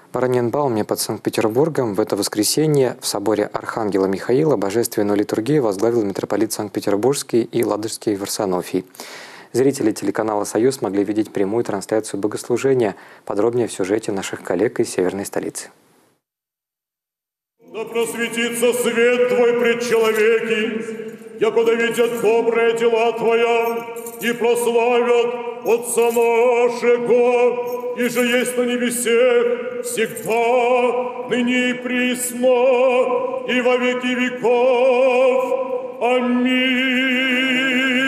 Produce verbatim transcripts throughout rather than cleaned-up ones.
В Ораниенбауме под Санкт-Петербургом в это воскресенье в соборе Архангела Михаила божественную литургию возглавил митрополит Санкт-Петербургский и Ладожский Варсонофий. Зрители телеканала «Союз» могли видеть прямую трансляцию богослужения. Подробнее в сюжете наших коллег из северной столицы. Да просветится свет Твой пред человеки, якуда видят добрые дела Твоя, и прославят Отца нашего, и же есть на небесех всегда, ныне и присно, и во веки веков. Аминь.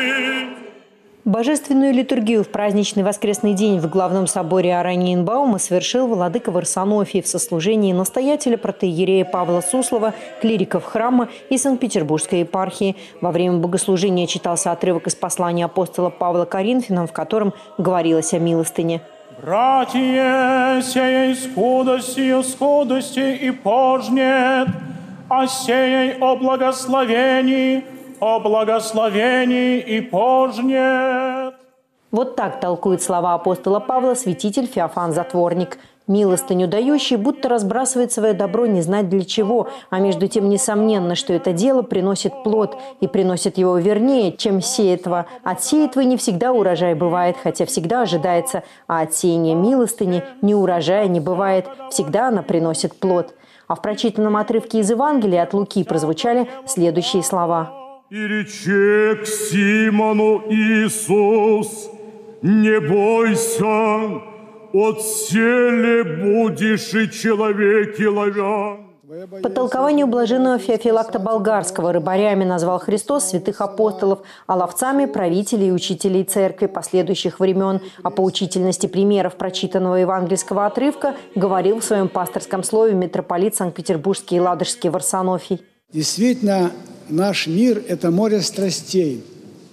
Божественную литургию в праздничный воскресный день в главном соборе Ораниенбаума совершил владыка Варсонофий в сослужении настоятеля протоиерея Павла Суслова, клириков храма и Санкт-Петербургской епархии. Во время богослужения читался отрывок из послания апостола Павла Коринфянам, в котором говорилось о милостыне. «Братья, сеяй скудостью скудости и пожнет, а сеяй о благословении, о благословении и пожнет». Вот так толкует слова апостола Павла святитель Феофан Затворник. Милостыню дающий будто разбрасывает свое добро не знать для чего, а между тем несомненно, что это дело приносит плод, и приносит его вернее, чем сеятва. От сеятвы не всегда урожай бывает, хотя всегда ожидается, а от сеяния милостыни ни урожая не бывает, всегда она приносит плод. А в прочитанном отрывке из Евангелия от Луки прозвучали следующие слова. «И рече к Симону Иисус, не бойся, от селе будешь и человеки ловя». По толкованию блаженного Феофилакта Болгарского рыбарями назвал Христос святых апостолов, а ловцами – правителей и учителей церкви последующих времен. О поучительности примеров прочитанного евангельского отрывка говорил в своем пасторском слове митрополит Санкт-Петербургский и Ладожский Варсонофий. Действительно, наш мир – это море страстей.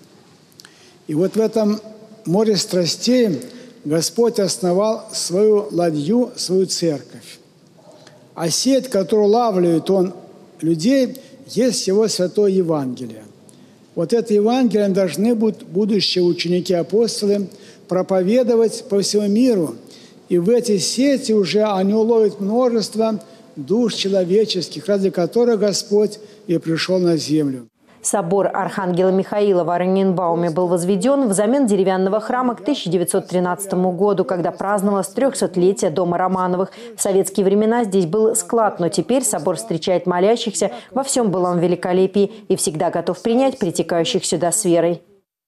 И вот в этом море страстей Господь основал свою ладью, свою церковь. А сеть, которую лавливает Он людей, есть Его Святое Евангелие. Вот это Евангелие должны будут будущие ученики-апостолы проповедовать по всему миру. И в эти сети уже они уловят множество душ человеческих, ради которых Господь и пришел на землю. Собор Архангела Михаила в Ораниенбауме был возведен взамен деревянного храма к тысяча девятьсот тринадцатому году, когда праздновалось трехсотлетие дома Романовых. В советские времена здесь был склад, но теперь собор встречает молящихся во всем былом великолепии и всегда готов принять притекающих сюда с верой.